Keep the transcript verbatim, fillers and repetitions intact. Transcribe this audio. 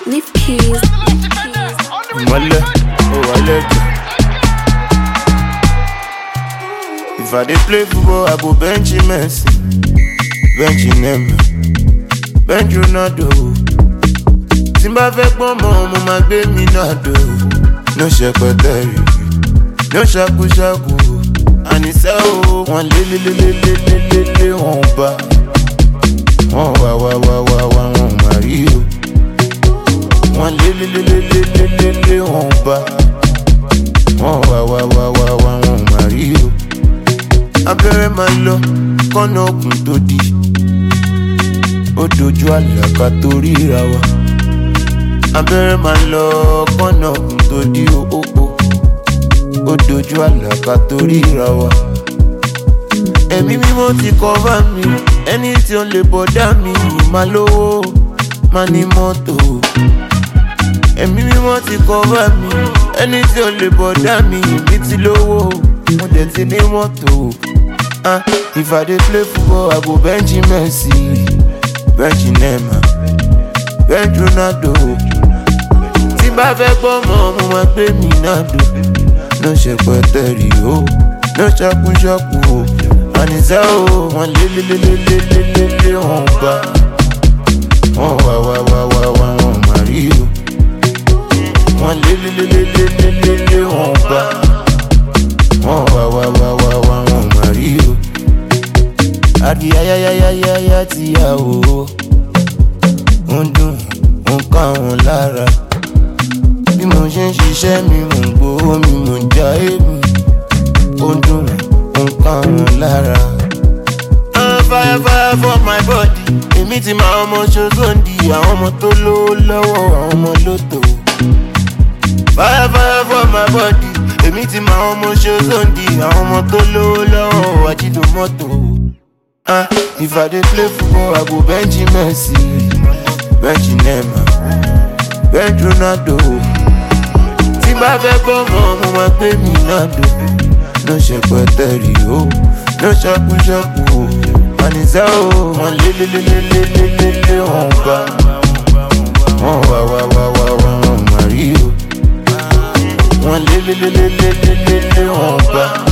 Leaf keys. Wale, oh wale. If I dey play football, I go bench Messi, bench Neymar, bench Ronaldo. Timba fẹ́ pọ́n mọ́, mo máa gbé mi náà dò. No ṣẹpẹtẹrì, no ṣakúṣakú. Àníṣe o, wọ́n lé lé lé lé lé lé lé lé wọ́n bá. Wọ́n wá wá wá wá wá wọ́n máa rí o. Wọ́n lé lé lé lé lé lé lé lé wọ́n bá. Wọ́n wá wá wá wá wá wọ́n máa rí o. Abẹ́rẹ́ máa lọ, kọ́nà òkun tó di. Ó dojú àlàkà tó ríra wa. Abẹ́rẹ́ máa lọ, kọ́nà òkun tó di òpó. Ó dojú àlàkà tó ríra wa. Ẹ̀mí mímọ́ ti cover mi, ẹni tí ó lè bọ̀dá mi. Máa lówó, máa ní mọ́tò. Ẹ̀mí mímọ́ ti cover mi, ẹni tí ó lè bọ̀dá mi. Mi ti lówó, mo dẹ̀ ti ní mọ́tò. Ah, if I dey play football, I go bench Messi, bench Neymar, bench Ronaldo. Tí bá fẹ́ gbọ́ mọ́, mo máa gbé mi náà dò. No ṣẹpẹtẹrì o, no ṣakúṣakú o. Àníṣe o, wọ́n lé lé lé lé lé lé lé lé wọ́n bá. Wọ́n wá wá wá wá wá wọ́n máa rí o. Wọ́n lé lé lé lé lé lé lé lé wọ́n bá. Wọ́n wá wá wá wá wá wọ́n máa rí o. Adi ayayayayaya ti yà o. Ó ń dùn, ó ń ká wọn lára. Bí mo ṣe ń ṣiṣẹ́ mi, mò ń gbowó mi, mò ń já èmi. Ó ń dùn, ó ń ká wọn lára. I'm fire fire for my body. Èmi ti máa ọmọ ṣoṣondi. Àwọn ọmọ tó lówó lọ́wọ́, àwọn ọmọ lóto. Fire fire for my body. Èmi ti máa ọmọ ṣoṣondi. Àwọn ọmọ tó lówó lọ́wọ́, àjídò mọ́tò. Ah, if I dey play football, I go bench Messi, bench Neymar, bench Ronaldo. Tí bá fẹ́ gbọ́ mọ́, mo máa gbé mi náà dò. No ṣẹpẹtẹrì o, no ṣakúṣakú o. Àníṣe o, wọ́n lé lé lé lé lé lé lé lé wọ́n bá. Wọ́n wá wá wá wá wá wọ́n máa rí o. Wọ́n lé lé lé lé lé lé lé lé wọ́n bá.